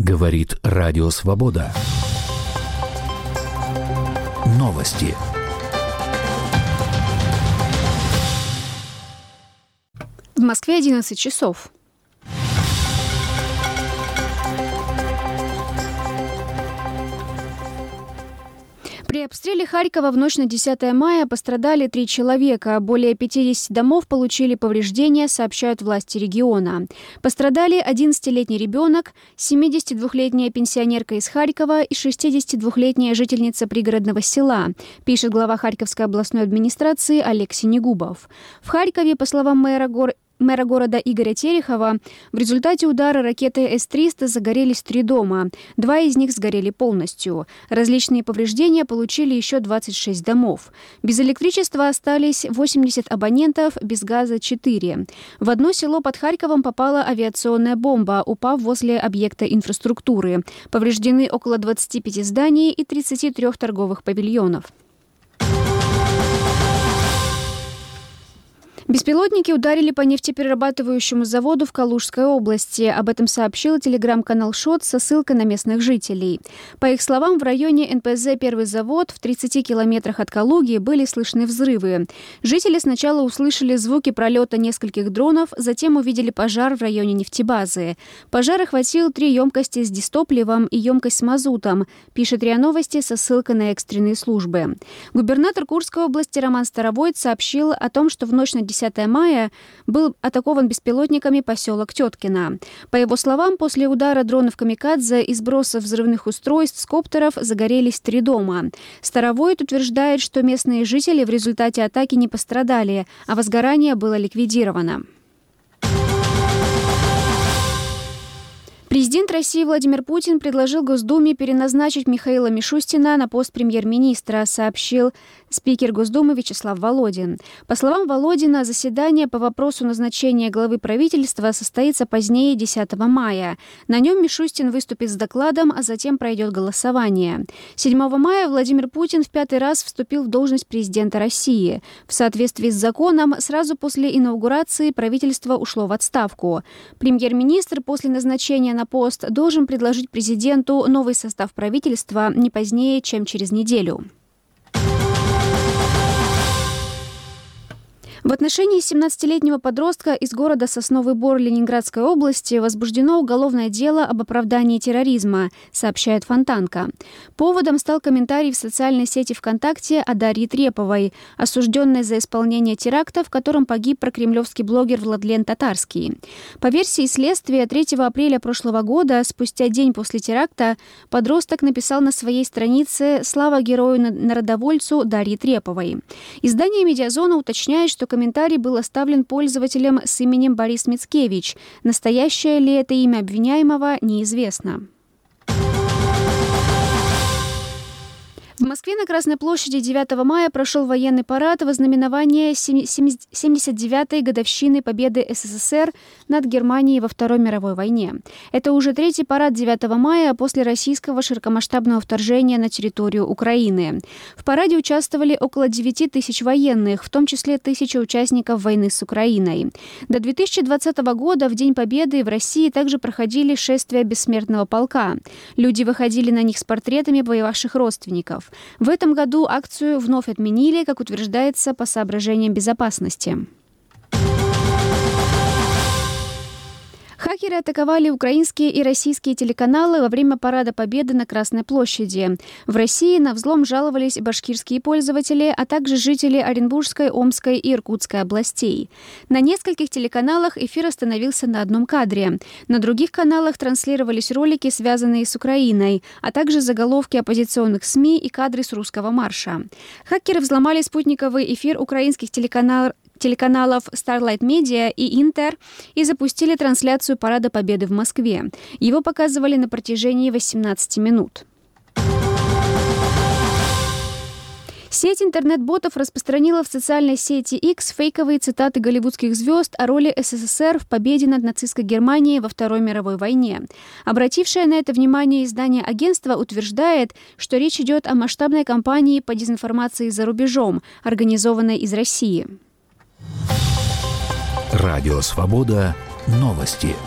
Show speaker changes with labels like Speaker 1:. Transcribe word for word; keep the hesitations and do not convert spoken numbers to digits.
Speaker 1: Говорит Радио Свобода. Новости.
Speaker 2: В Москве одиннадцать часов. При обстреле Харькова в ночь на десятое мая пострадали три человека. Более пятьдесят домов получили повреждения, сообщают власти региона. Пострадали одиннадцатилетний ребенок, семидесятидвухлетняя пенсионерка из Харькова и шестидесятидвухлетняя жительница пригородного села, пишет глава Харьковской областной администрации Олег Синегубов. В Харькове, по словам мэра гор... мэра города Игоря Терехова, в результате удара ракеты эс триста загорелись три дома. Два из них сгорели полностью. Различные повреждения получили еще двадцать шесть домов. Без электричества остались восемьдесят абонентов, без газа четыре. В одно село под Харьковом попала авиационная бомба, упав возле объекта инфраструктуры. Повреждены около двадцати пяти зданий и тридцати трёх торговых павильонов. Беспилотники ударили по нефтеперерабатывающему заводу в Калужской области. Об этом сообщил телеграм-канал ШОТ со ссылкой на местных жителей. По их словам, в районе эн пэ зэ «Первый завод» в тридцати километрах от Калуги были слышны взрывы. Жители сначала услышали звуки пролета нескольких дронов, затем увидели пожар в районе нефтебазы. Пожар охватил три емкости с дистопливом и емкость с мазутом, пишет РИА Новости со ссылкой на экстренные службы. Губернатор Курской области Роман Старовойт сообщил о том, что в ночь на десятое мая был атакован беспилотниками поселок Теткино. По его словам, после удара дронов камикадзе и сброса взрывных устройств с коптеров загорелись три дома. Старовойт утверждает, что местные жители в результате атаки не пострадали, а возгорание было ликвидировано. Президент России Владимир Путин предложил Госдуме переназначить Михаила Мишустина на пост премьер-министра, сообщил спикер Госдумы Вячеслав Володин. По словам Володина, заседание по вопросу назначения главы правительства состоится позднее десятого мая. На нем Мишустин выступит с докладом, а затем пройдет голосование. седьмого мая Владимир Путин в пятый раз вступил в должность президента России. В соответствии с законом, сразу после инаугурации правительство ушло в отставку. Премьер-министр после назначения на пост должен предложить президенту новый состав правительства не позднее, чем через неделю. В отношении семнадцатилетнего подростка из города Сосновый Бор Ленинградской области возбуждено уголовное дело об оправдании терроризма, сообщает Фонтанка. Поводом стал комментарий в социальной сети ВКонтакте о Дарье Треповой, осужденной за исполнение теракта, в котором погиб прокремлевский блогер Владлен Татарский. По версии следствия, третьего апреля прошлого года, спустя день после теракта, подросток написал на своей странице «Слава герою-народовольцу Дарье Треповой». Издание «Медиазона» уточняет, что комментарий был оставлен пользователем с именем Борис Мицкевич. Настоящее ли это имя обвиняемого, неизвестно. В Москве на Красной площади девятого мая прошел военный парад во знаменование семьдесят девятой годовщины победы эс эс эс эр над Германией во Второй мировой войне. Это уже третий парад девятого мая после российского широкомасштабного вторжения на территорию Украины. В параде участвовали около девяти тысяч военных, в том числе тысяча участников войны с Украиной. До две тысячи двадцатого года, в День Победы, в России также проходили шествия бессмертного полка. Люди выходили на них с портретами воевавших родственников. В этом году акцию вновь отменили, как утверждается, по соображениям безопасности. Хакеры атаковали украинские и российские телеканалы во время Парада Победы на Красной площади. В России на взлом жаловались башкирские пользователи, а также жители Оренбургской, Омской и Иркутской областей. На нескольких телеканалах эфир остановился на одном кадре. На других каналах транслировались ролики, связанные с Украиной, а также заголовки оппозиционных СМИ и кадры с русского марша. Хакеры взломали спутниковый эфир украинских телеканалов телеканалов Starlight Media и Интер и запустили трансляцию Парада Победы в Москве. Его показывали на протяжении восемнадцати минут. Сеть интернет-ботов распространила в социальной сети X фейковые цитаты голливудских звезд о роли эс эс эс эр в победе над нацистской Германией во Второй мировой войне. Обратившее на это внимание издание агентства утверждает, что речь идет о масштабной кампании по дезинформации за рубежом, организованной из России.
Speaker 1: Радио Свобода. Новости.